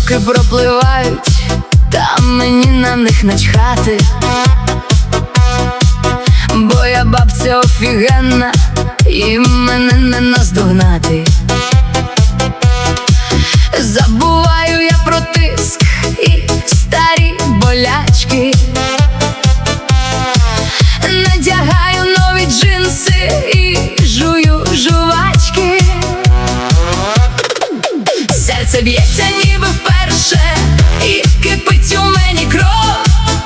роки пропливають, та мені на них начхати, бо я бабця офігенна і мене не наздогнати. Забуваю я про тиск і старі болячки, надягаю нові джинси і жую жувачки. Серце б'ється ніби вперше, і кипить у мені кров,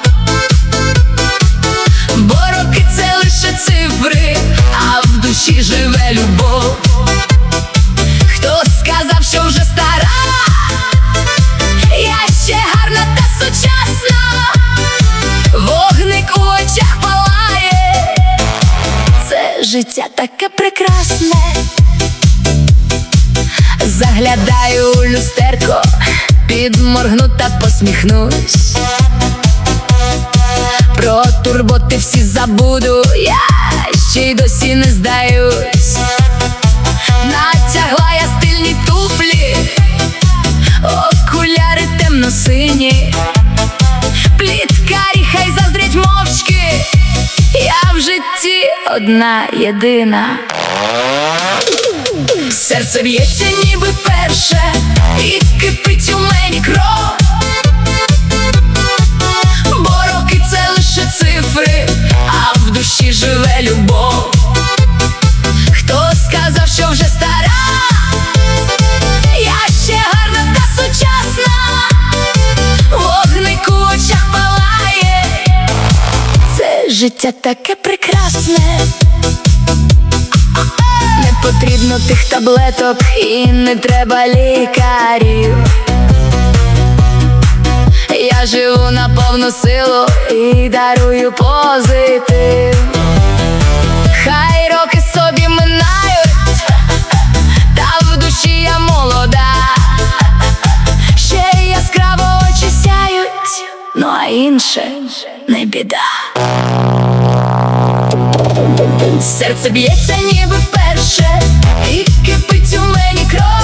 бо роки це лише цифри, а в душі живе любов. Хто сказав, що вже стара? Я ще гарна та сучасна, вогник у очах палає, це життя таке прекрасне. Заглядаю у люстерко, підморгну та посміхнусь, про турботи всі забуду, я ще й досі не здаюсь. Натягла я стильні туфлі, окуляри темно-сині, пліткарі хай заздрять мовчки, я в житті одна єдина. Серце б'ється ніби перше, і кипить у мені кров, бо роки це лише цифри, а в душі живе любов. Хто сказав, що вже стара? Я ще гарна та сучасна, вогник у очах палає, це життя таке прекрасне. Не потрібно тих таблеток і не треба лікарів, я живу на повну силу і дарую позитив. Хай роки собі минають, та в душі я молода, ще яскраво очі сяють, ну а інше не біда. Серце б'ється ніби вперше, і кипить у мені кров,